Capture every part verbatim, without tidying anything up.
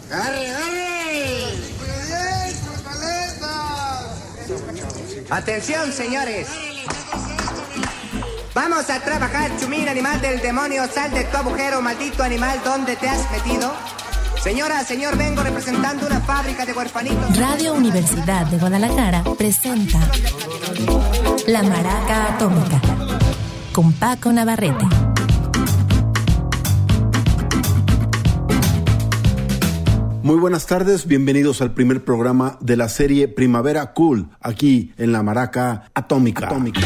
¡Arre, arre! Atención, señores. Vamos a trabajar, chumín, animal del demonio. Sal de tu agujero, maldito animal. ¿Dónde te has metido? Señora, señor, vengo representando una fábrica de huerfanitos. Radio Universidad de Guadalajara presenta La Maraca Atómica con Paco Navarrete. Muy buenas tardes, bienvenidos al primer programa de la serie Primavera Cool, aquí en La Maraca Atómica. Atómica.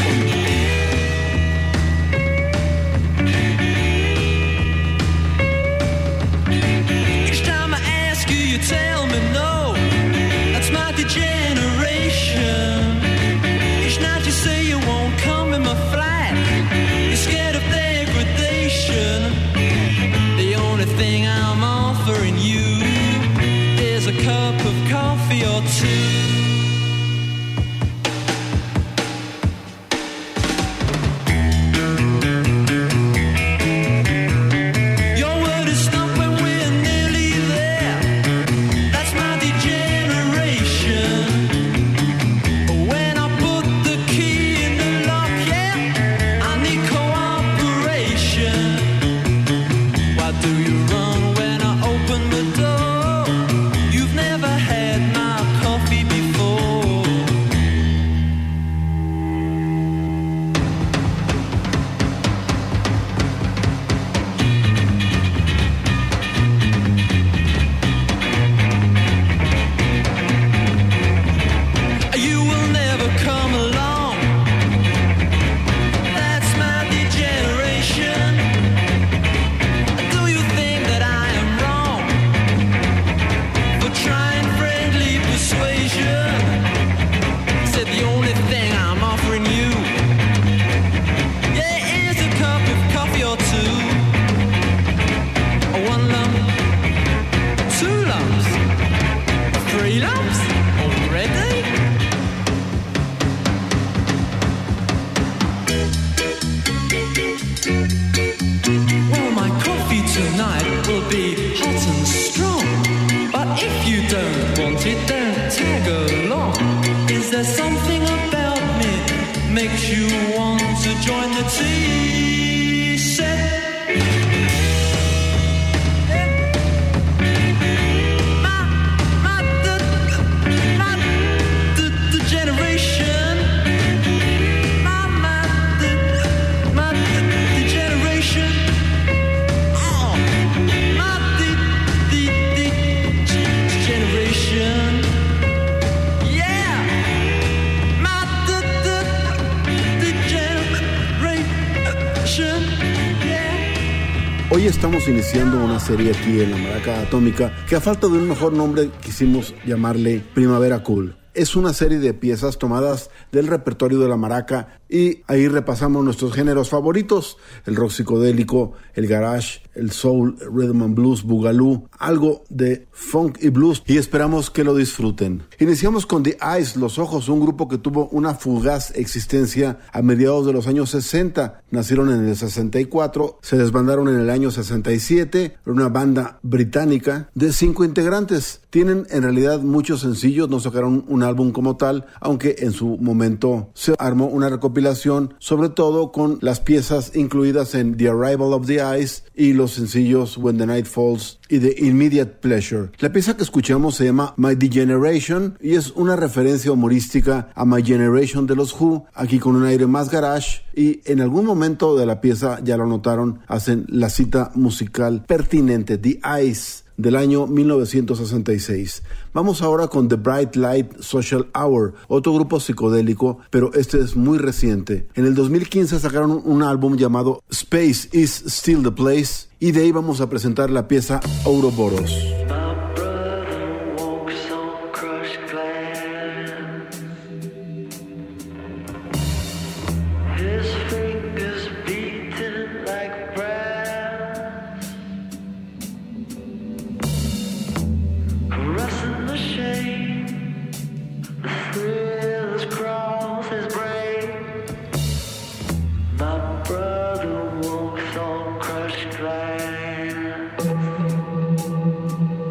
Hoy estamos iniciando una serie aquí en La Maraca Atómica que a falta de un mejor nombre quisimos llamarle Primavera Cool. Es una serie de piezas tomadas del repertorio de la maraca y ahí repasamos nuestros géneros favoritos, el rock psicodélico, el garage, el soul, rhythm and blues, boogaloo, algo de funk y blues, y esperamos que lo disfruten. Iniciamos con The Eyes, Los Ojos, un grupo que tuvo una fugaz existencia a mediados de los años sesenta. Nacieron en el sesenta y cuatro, se desbandaron en el año sesenta y siete, una banda británica de cinco integrantes. Tienen en realidad muchos sencillos, no sacaron un álbum como tal, aunque en su momento se armó una recopilación, sobre todo con las piezas incluidas en The Arrival of the Eyes y los sencillos When the Night Falls y The Immediate Pleasure. La pieza que escuchamos se llama My Degeneration y es una referencia humorística a My Generation de los Who, aquí con un aire más garage, y en algún momento de la pieza, ya lo notaron, hacen la cita musical pertinente, The Eyes, del año mil novecientos sesenta y seis. Vamos ahora con The Bright Light Social Hour, otro grupo psicodélico, pero este es muy reciente. En el dos mil quince sacaron un álbum llamado Space is Still the Place, y de ahí vamos a presentar la pieza Ouroboros. Crushed glass.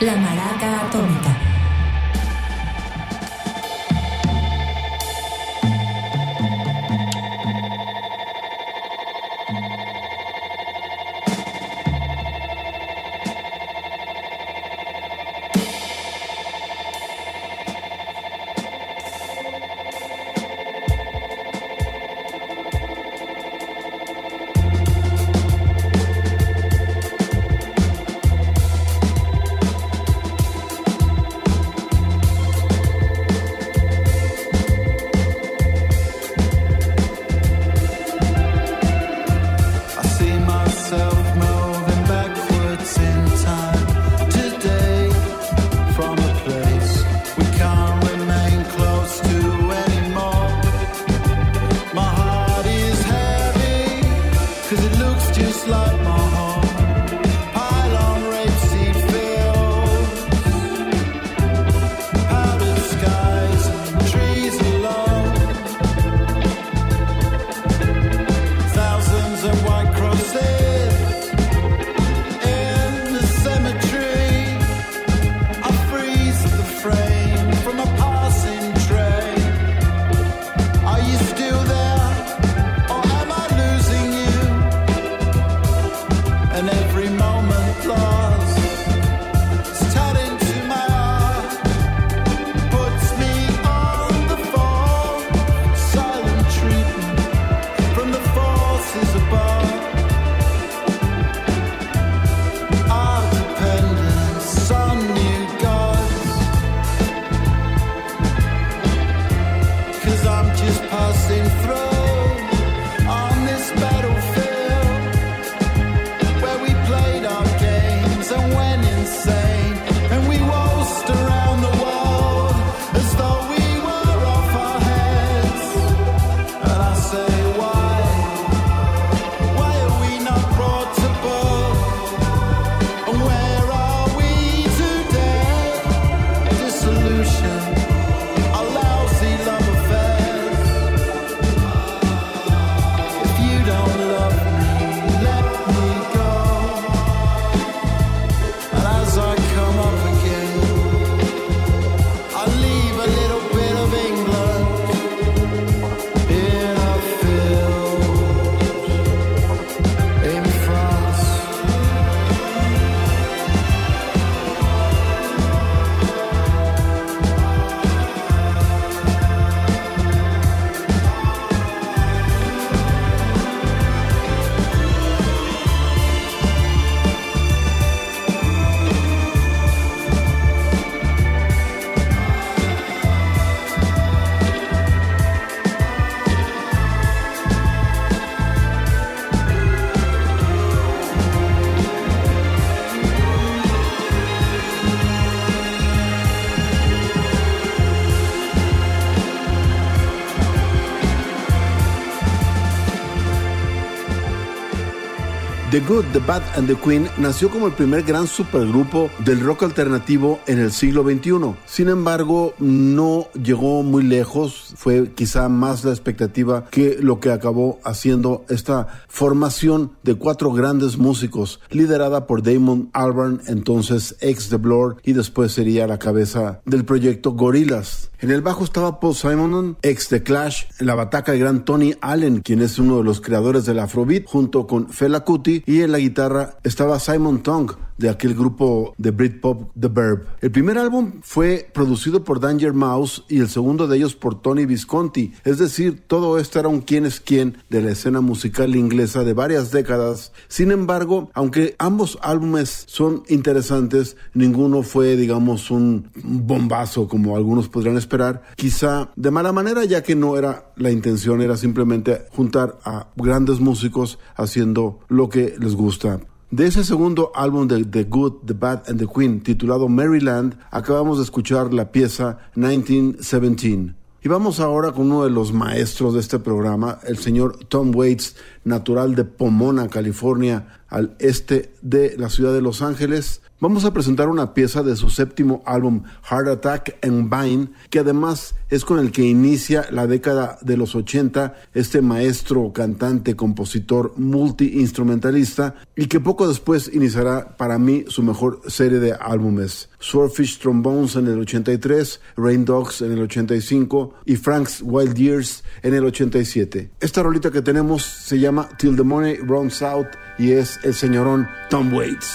La Maraca Atómica. The Good, The Bad and The Queen nació como el primer gran supergrupo del rock alternativo en el siglo veintiuno. Sin embargo, no llegó muy lejos. Fue quizá más la expectativa que lo que acabó haciendo esta formación de cuatro grandes músicos, liderada por Damon Albarn, entonces ex The Blur, y después sería la cabeza del proyecto Gorillaz. En el bajo estaba Paul Simonon, ex The Clash, en la bataca el gran Tony Allen, quien es uno de los creadores del Afrobeat, junto con Fela Kuti, y en la guitarra estaba Simon Tong, de aquel grupo de Britpop The Verb. El primer álbum fue producido por Danger Mouse y el segundo de ellos por Tony Visconti, es decir, todo esto era un quién es quién de la escena musical inglesa de varias décadas. Sin embargo, aunque ambos álbumes son interesantes, ninguno fue, digamos, un bombazo como algunos podrían esperar, quizá de mala manera, ya que no era la intención, era simplemente juntar a grandes músicos haciendo lo que les gusta. De ese segundo álbum de The Good, The Bad and The Queen, titulado Maryland, acabamos de escuchar la pieza nineteen seventeen. Y vamos ahora con uno de los maestros de este programa, el señor Tom Waits, natural de Pomona, California, al este de la ciudad de Los Ángeles. Vamos a presentar una pieza de su séptimo álbum Heart Attack and Vine, que además es con el que inicia la década de los ochenta este maestro, cantante, compositor, multi-instrumentalista, y que poco después iniciará para mí su mejor serie de álbumes. Swordfish Trombones en el ochenta y tres, Rain Dogs en el ochenta y cinco y Frank's Wild Years en el ochenta y siete. Esta rolita que tenemos se llama Till the Money Runs Out y es el señorón Tom Waits.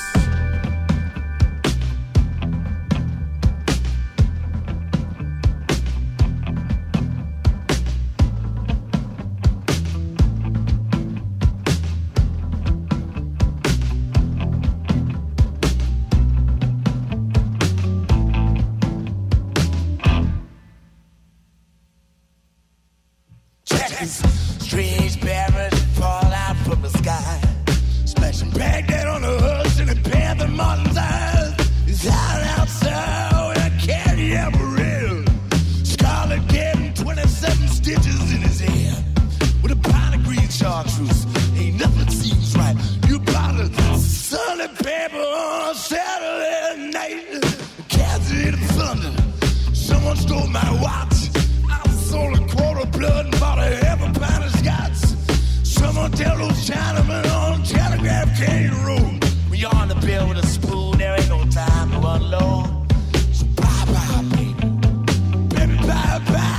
Strange parrots fall out from the sky, splashing Baghdad on the hoods and the panther Martin's eyes. He's out outside with a candy amarillo, scarlet getting twenty-seven stitches in his head, with a pint of green chartreuse. Ain't nothing seems right. You bought a Sunday paper on a Saturday night. Cats in the thunder. Someone stole my watch. Sold a quarter blood and bought a half a pint of scotch. Someone tell those Chinamen on Telegraph Canyon Road, when you're on the bill with a spoon, there ain't no time to unload. So bye bye, baby, baby, bye bye.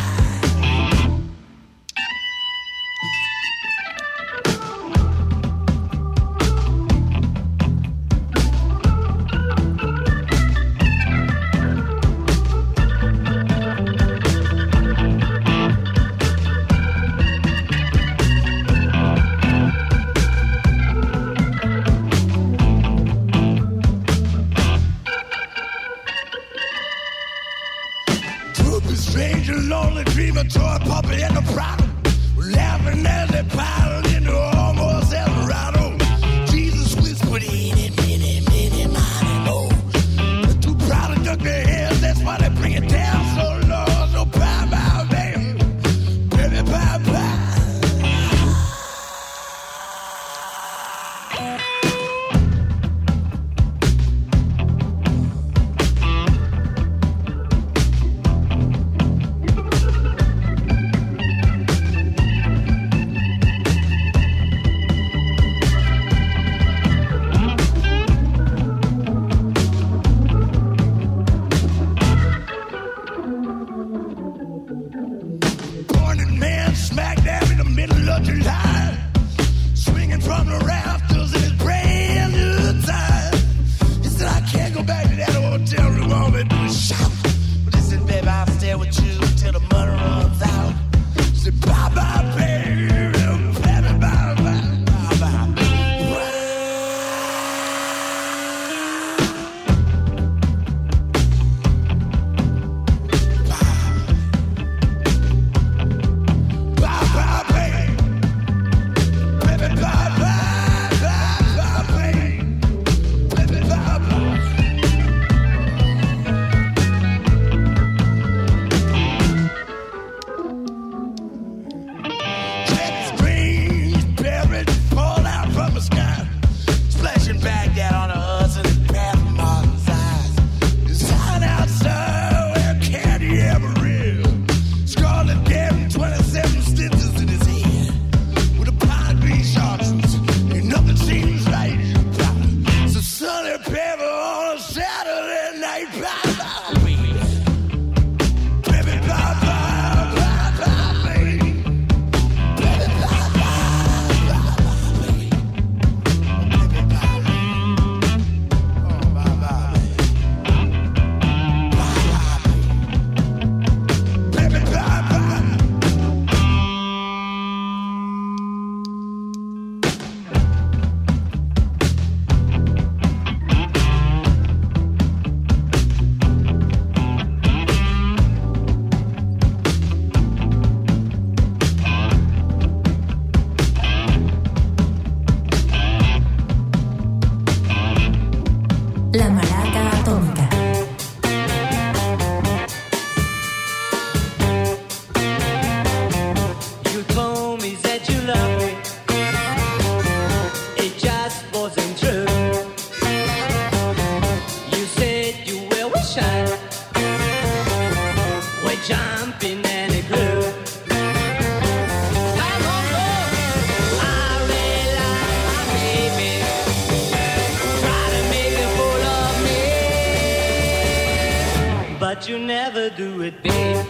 but you never do it, babe.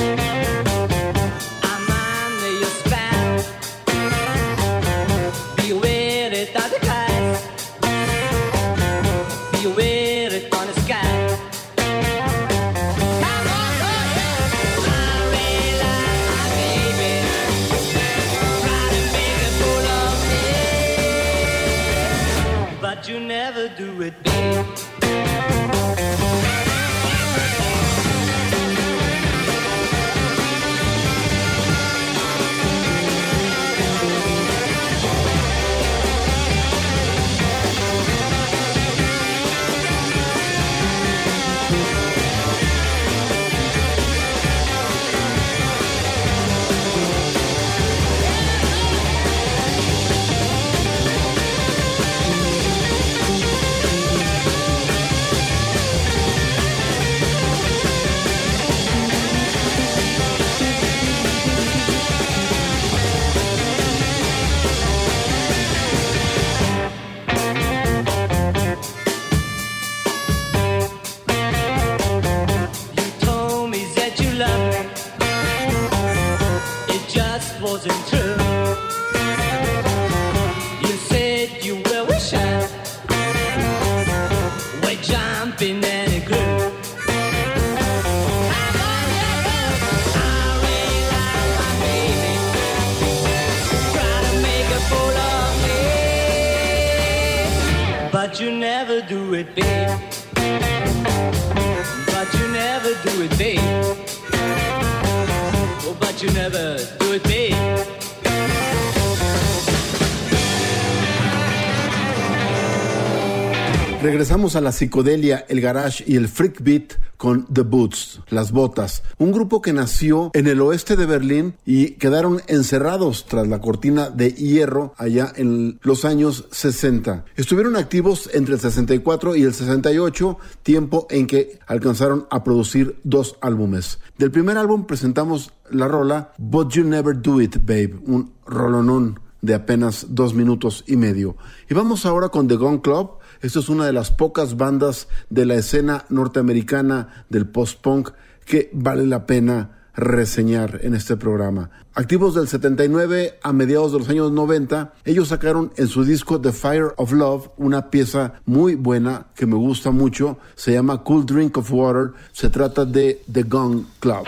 I'm under your spell. Be weary of the clouds. Be weary on the sky. You never do it, babe. Wasn't true. You said you were wishing, we're jumping and it grew. I realize my baby try to make a fool of me, but you never do it, babe. But you never do it, babe. Oh, but you never do it, babe. Regresamos a la psicodelia, el garage y el freak beat con The Boots, las botas, un grupo que nació en el oeste de Berlín y quedaron encerrados tras la cortina de hierro allá en los años sesenta. Estuvieron activos entre el sesenta y cuatro y el sesenta y ocho, tiempo en que alcanzaron a producir dos álbumes. Del primer álbum presentamos la rola But You Never Do It, Babe, un rolonón de apenas dos minutos y medio. Y vamos ahora con The Gun Club. Esto es una de las pocas bandas de la escena norteamericana del post-punk que vale la pena reseñar en este programa. Activos del setenta y nueve a mediados de los años noventa, ellos sacaron en su disco The Fire of Love una pieza muy buena que me gusta mucho. Se llama Cool Drink of Water. Se trata de The Gun Club.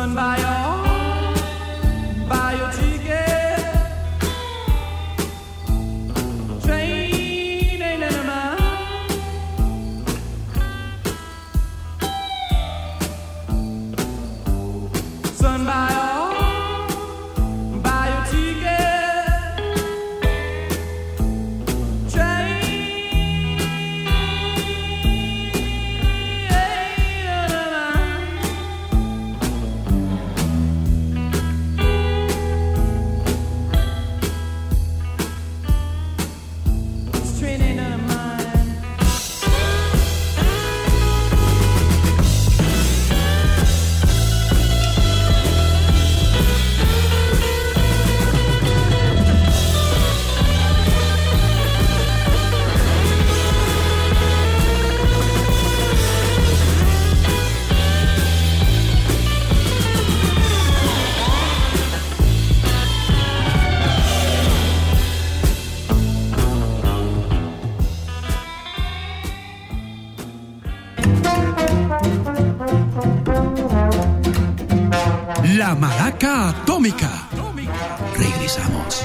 Son, buy your, buy your ticket. Train ain't in a mile. Son, buy your, buy your ticket. Train ain't in a mile. This train ain't none of mine. La Maraca Atómica. Regresamos.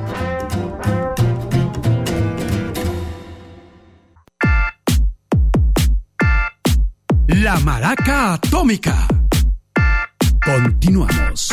La Maraca Atómica. Continuamos.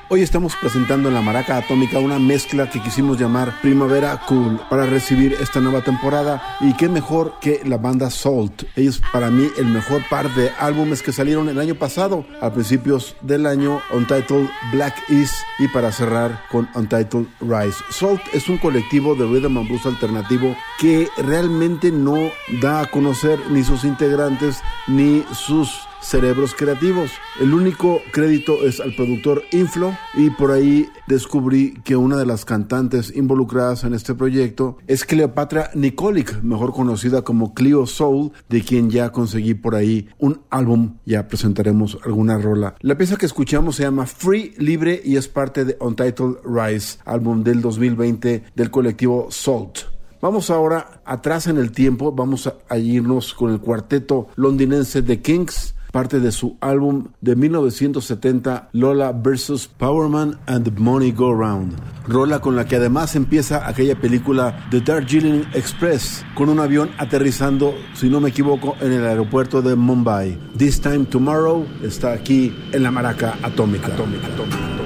Hoy estamos presentando en la Maraca Atómica una mezcla que quisimos llamar Primavera Cool para recibir esta nueva temporada, y qué mejor que la banda Salt. Ellos, para mí, el mejor par de álbumes que salieron el año pasado, a principios del año, Untitled Black East, y para cerrar con Untitled Rise. Salt es un colectivo de rhythm and blues alternativo que realmente no da a conocer ni sus integrantes ni sus cerebros creativos. El único crédito es al productor Inflo, y por ahí descubrí que una de las cantantes involucradas en este proyecto es Cleopatra Nikolic, mejor conocida como Cleo Soul, de quien ya conseguí por ahí un álbum. Ya presentaremos alguna rola. La pieza que escuchamos se llama Free, Libre, y es parte de Untitled Rise, álbum del dos mil veinte del colectivo Salt. Vamos ahora atrás en el tiempo, vamos a, a irnos con el cuarteto londinense The Kinks, parte de su álbum de mil novecientos setenta, Lola versus Powerman and the Money Go Round, rola con la que además empieza aquella película The Darjeeling Express, con un avión aterrizando, si no me equivoco, en el aeropuerto de Mumbai. This Time Tomorrow está aquí en la Maraca Atómica. Atómica, atómica, atómica.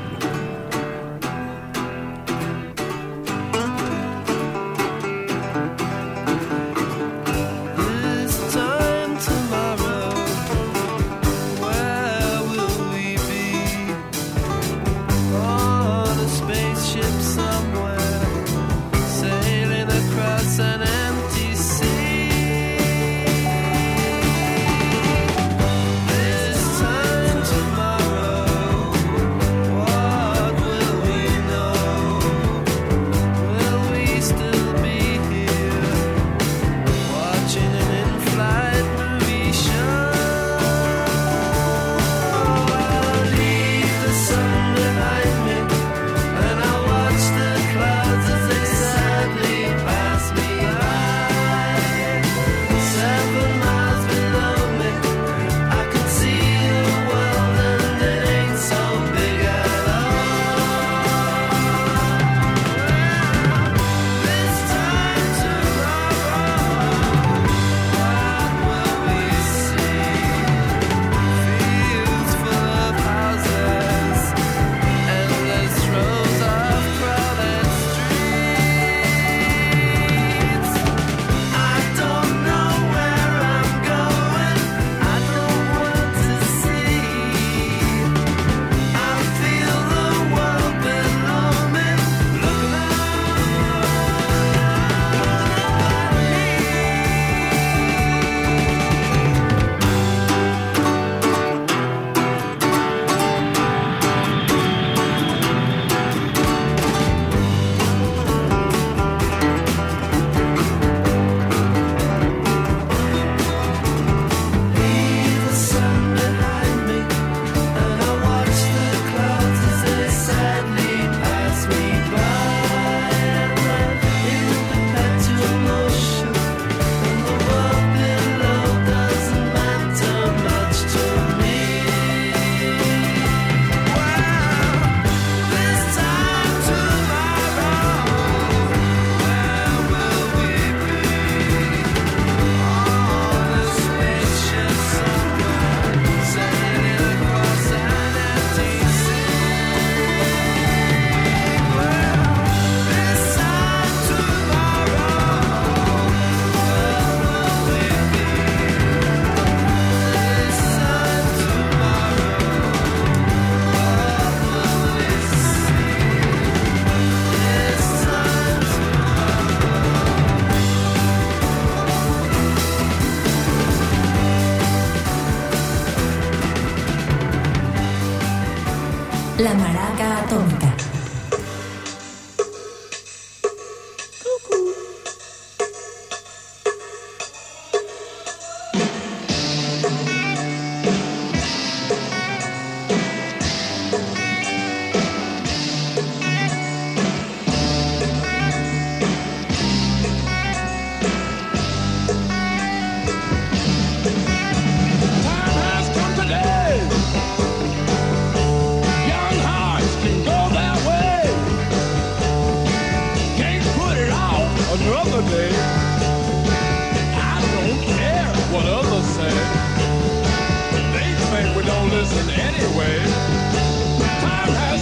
La Maraca Atómica. Anyway, time has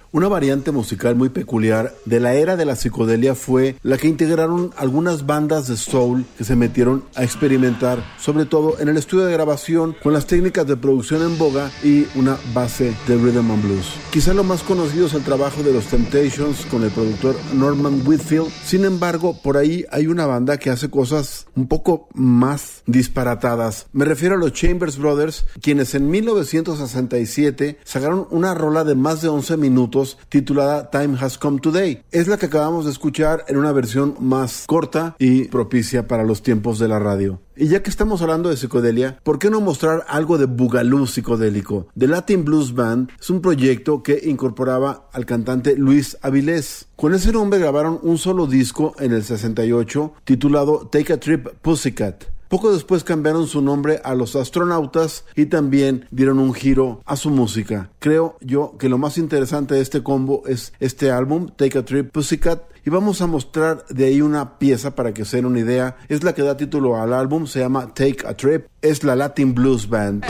Una variante musical muy peculiar de la era de la psicodelia fue la que integraron algunas bandas de soul que se metieron a experimentar, sobre todo en el estudio de grabación, con las técnicas de producción en boga y una base de rhythm and blues. Quizá lo más conocido es el trabajo de los Temptations con el productor Norman Whitfield. Sin embargo, por ahí hay una banda que hace cosas un poco más disparatadas. Me refiero a los Chambers Brothers, quienes en mil novecientos sesenta y siete sacaron una rola de más de once minutos titulada Time Has Come Today. Es la que acabamos de escuchar en una versión más corta y propicia para los tiempos de la radio. Y ya que estamos hablando de psicodelia, ¿por qué no mostrar algo de Boogaloo psicodélico? The Latin Blues Band es un proyecto que incorporaba al cantante Luis Avilés. Con ese nombre grabaron un solo disco en el sesenta y ocho titulado Take a Trip Pussycat. Poco después cambiaron su nombre a Los Astronautas y también dieron un giro a su música. Creo yo que lo más interesante de este combo es este álbum, Take a Trip Pussycat, y vamos a mostrar de ahí una pieza para que se den una idea. Es la que da título al álbum, se llama Take a Trip, es la Latin Blues Band.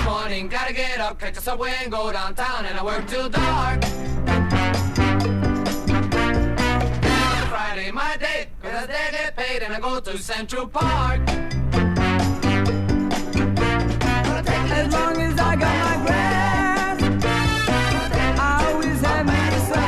Friday, my date, cause they get paid and I go to Central Park. As long as I got my grass, I always have me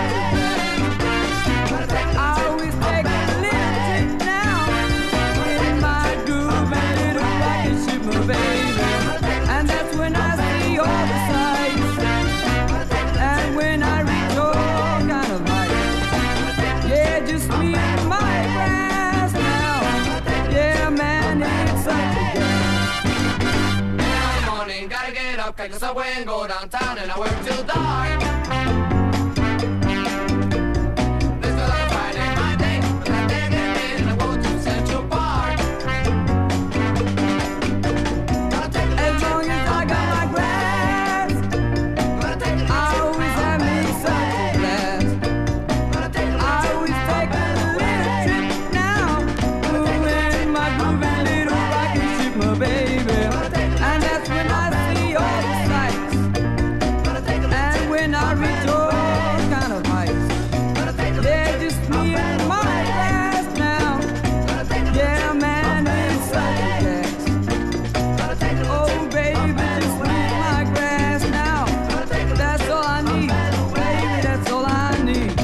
some. I always take a little trip now in my groove and little rocket ship, my baby. And that's when I see all the sights, and when I reach all kind of heights. Yeah, just me and my grass now. Yeah, man, it's such a game. Gotta get up, catch the subway and go downtown, and I work till dark. This is on Friday, my day, but I can't get paid and I go to Central Park. As long as I got my grass, I always have me such a blast. I always take a little trip now, moving my groovy little rocket ship, my baby. And that's when I all the sights, and when I reach all kind of heights, yeah, just me and my glass now. Yeah, man, it's such a gas. Oh, baby, just me and my grass now. That's all I need, baby, that's all I need.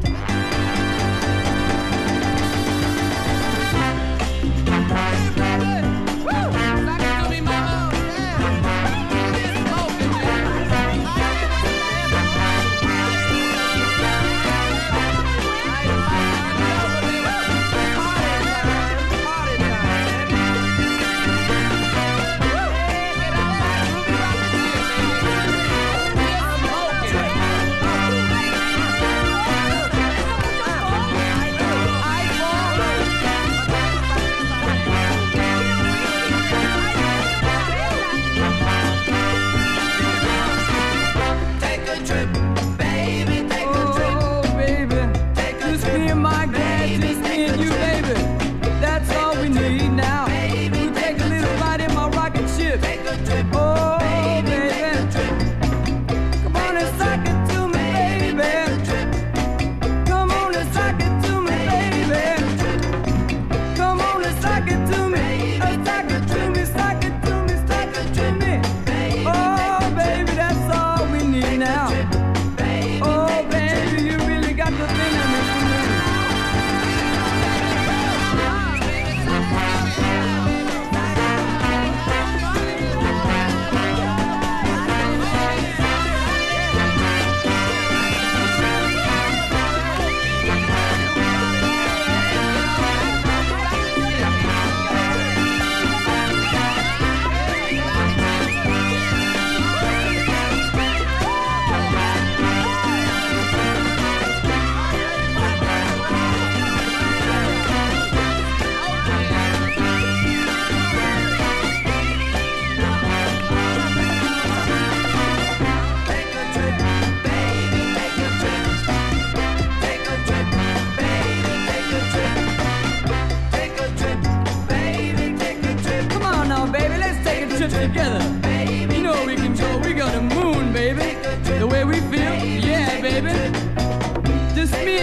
Together, you know we can go, we go to the moon, baby. The way we feel, yeah, baby.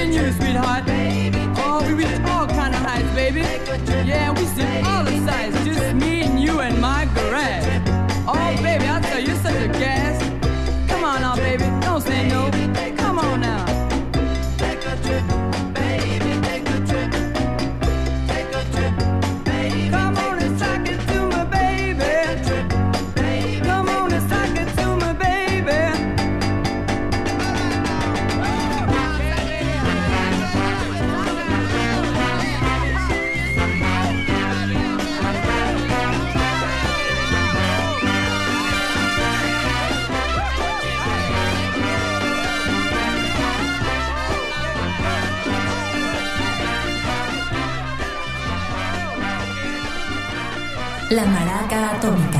and you, sweetheart. Oh, we reach all kind of heights, baby. Yeah, we see all the sights, just me and you and my garage. Oh, baby, I tell you, you're such a gas. Come on now, baby, don't say no. Come on now. Take a trip, baby, take a trip. Take a trip, baby. Come on and sock it to me, baby. Come on and sock it to me, baby. La Maraca Atómica.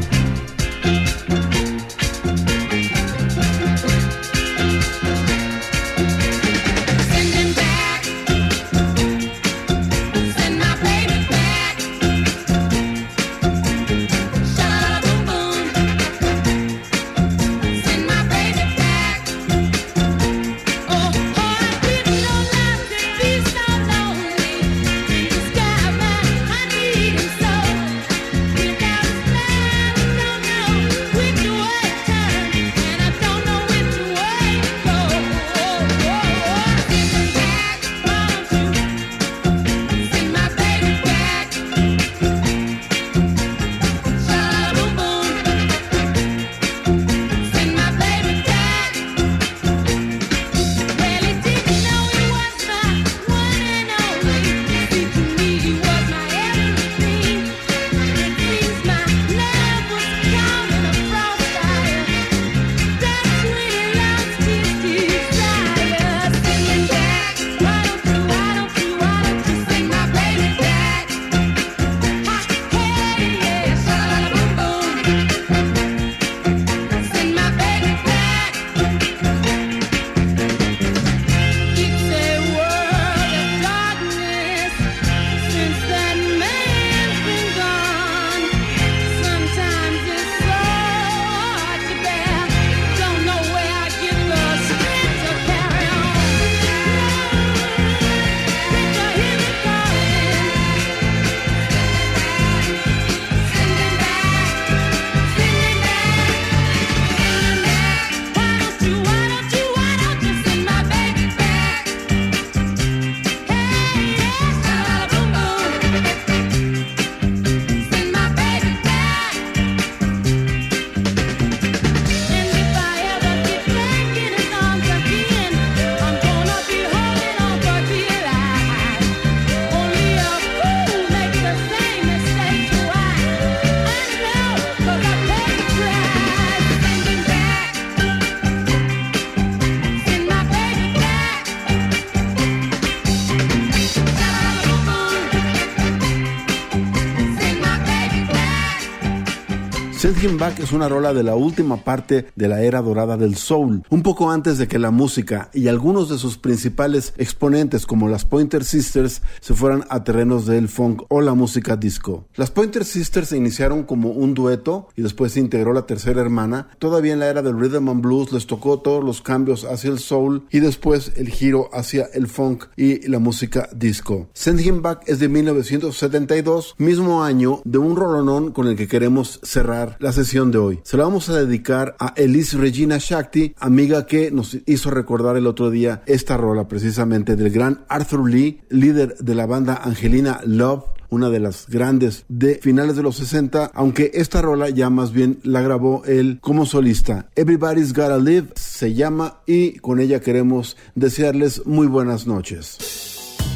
Send Him Back es una rola de la última parte de la era dorada del soul, un poco antes de que la música y algunos de sus principales exponentes como las Pointer Sisters se fueran a terrenos del funk o la música disco. Las Pointer Sisters se iniciaron como un dueto y después se integró la tercera hermana. Todavía en la era del rhythm and blues les tocó todos los cambios hacia el soul y después el giro hacia el funk y la música disco. Send Him Back es de mil novecientos setenta y dos, mismo año de un rolonón con el que queremos cerrar la sesión de hoy. Se la vamos a dedicar a Elise Regina Shakti, amiga que nos hizo recordar el otro día esta rola precisamente del gran Arthur Lee, líder de la banda Angelina Love, una de las grandes de finales de los sesenta, aunque esta rola ya más bien la grabó él como solista. Everybody's Gotta Live se llama y con ella queremos desearles muy buenas noches.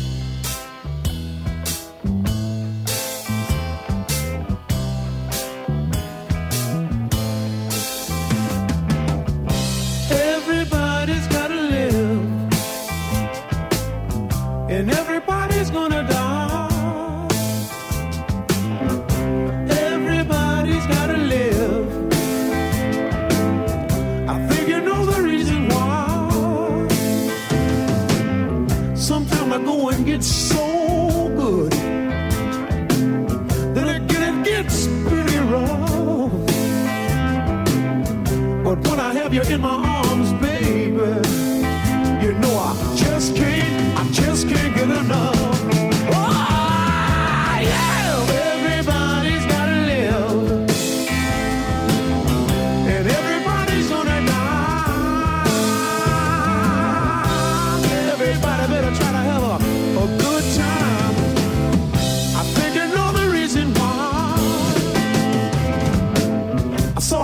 Everybody's gotta live, and everybody's gonna die. Everybody's gotta live. I think you know the reason why. Sometimes I go and get so good that again it gets pretty rough. But when I have you in my arms, baby, you know I just can't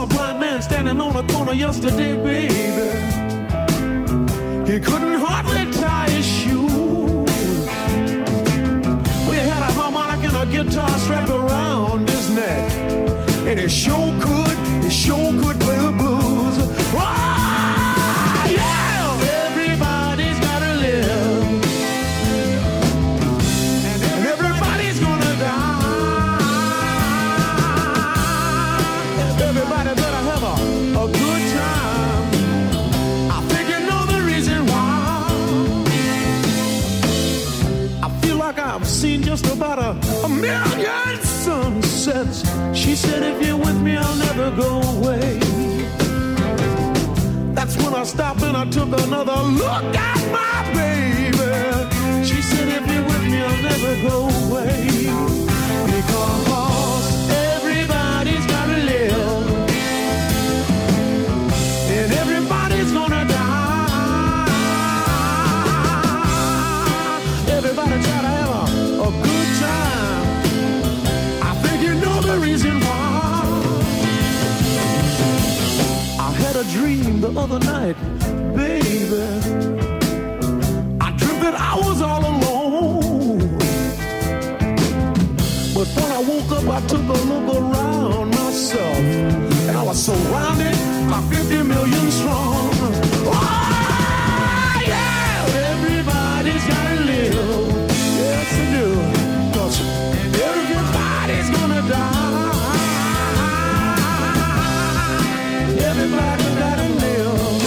a blind man standing on a corner yesterday, baby. He couldn't hardly tie his shoes. We had a harmonica and a guitar strapped around his neck, and he sure could, he sure could play the blues. Oh, yeah! Everybody's gotta live, and everybody's gonna die. Everybody better have a, a good time. I think you know the reason why. I feel like I've seen just about a, a million sunsets. She said, if you're with me, I'll never go away. That's when I stopped and I took another look at my baby. She said, if you're with me, I'll never go away. Because everybody's gotta live, and everybody's gonna die. Everybody try to have a, a good time. I think you know the reason why. I had a dream the other night, baby. I dreamt that I was all alone. But when I woke up, I took a look around myself, and I was surrounded by fifty million strong. Oh, yeah! Everybody's gotta live. Yes, they do. 'Cause everybody's gonna die. Everybody gotta live.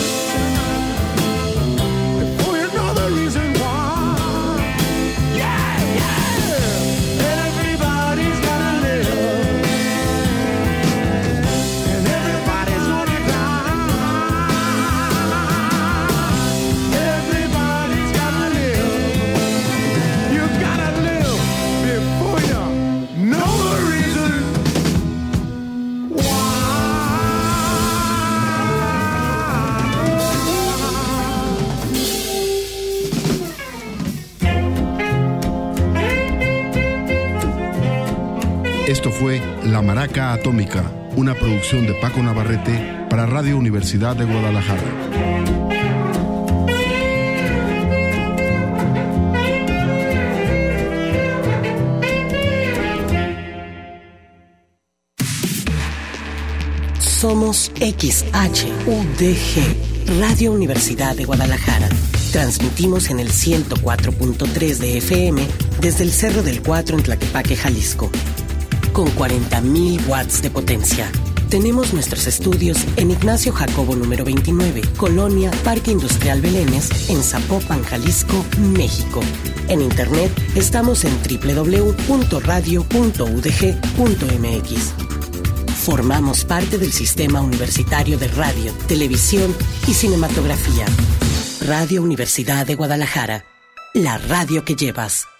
Before you know the reason why. Yeah, yeah. Everybody's gotta live, and everybody's gonna die. Everybody's gotta live. You gotta live before you know the reason why. Esto fue La Maraca Atómica, una producción de Paco Navarrete para Radio Universidad de Guadalajara. Somos X H U D G, Radio Universidad de Guadalajara. Transmitimos en el ciento cuatro punto tres de F M desde el Cerro del Cuatro en Tlaquepaque, Jalisco, con cuarenta mil watts de potencia. Tenemos nuestros estudios en Ignacio Jacobo número veintinueve, Colonia Parque Industrial Belénes, en Zapopan, Jalisco, México. En internet estamos en doble u doble u doble u punto radio punto u d g punto m x. Formamos parte del Sistema Universitario de Radio, Televisión y Cinematografía. Radio Universidad de Guadalajara, la radio que llevas.